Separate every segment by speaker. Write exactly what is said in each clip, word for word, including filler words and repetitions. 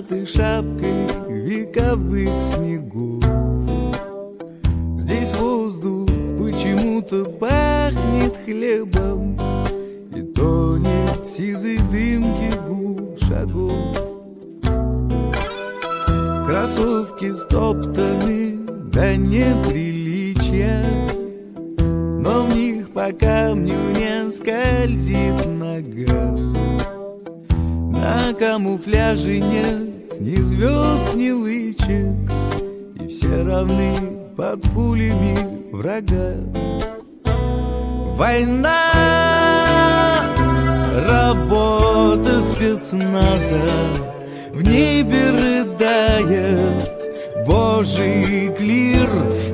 Speaker 1: покрыты шапкой вековых снегов. Здесь воздух почему-то пахнет хлебом и тонет в сизой дымке гул шагов. Кроссовки стоптаны до неприличия, но в них по камню не скользит нога. На камуфляже нет ни звезд, ни лычек, и все равны под пулями врага. Война, работа спецназа, в небе рыдает Божий клир.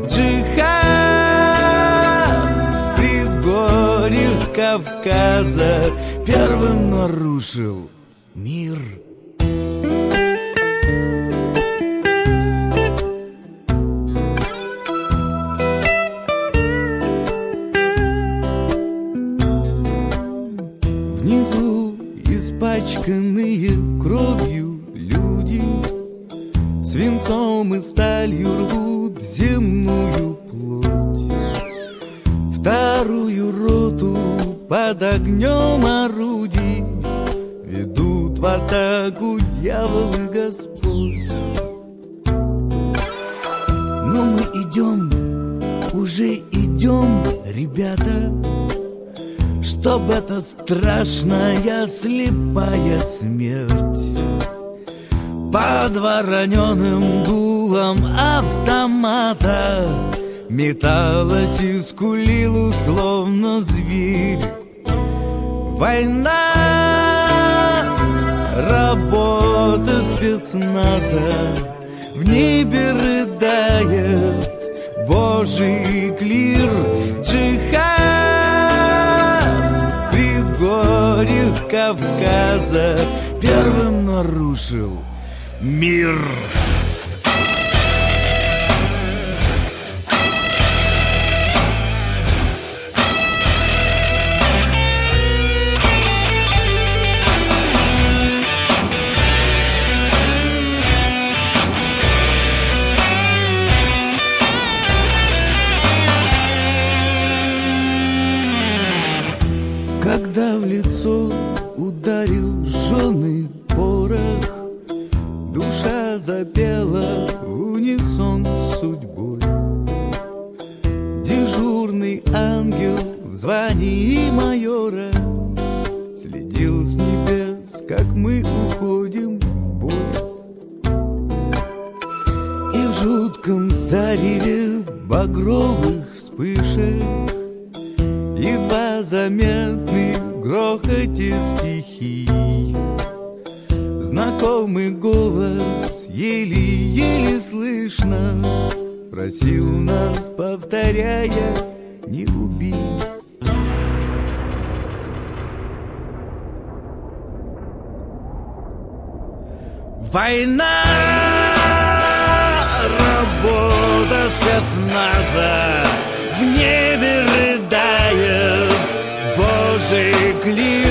Speaker 1: Джихад в предгорьях Кавказа первым нарушил мир. Внизу испачканные кровью люди свинцом и сталью рвут земную плоть. Вторую роту под огнем орудий ведут в атаку дьявол и Господь. Но мы идем, уже идем, ребята, чтоб эта страшная слепая смерть под вороненым дулом автомата металась и скулила, словно зверь. Война, работа спецназа, в небе рыдает Божий клир. Джихад в предгорьях Кавказа первым нарушил мир. Когда в лицо ударил жженый порох, душа запела в унисон с судьбой. Дежурный ангел в звании майора следил с небес, как мы уходим в бой. И в жутком зареве багровых вспышек едва заметный в грохоте стихий знакомый голос еле-еле слышно просил нас, повторяя: не убей. Война, работа спецназа, в небе рыдает Божий клир.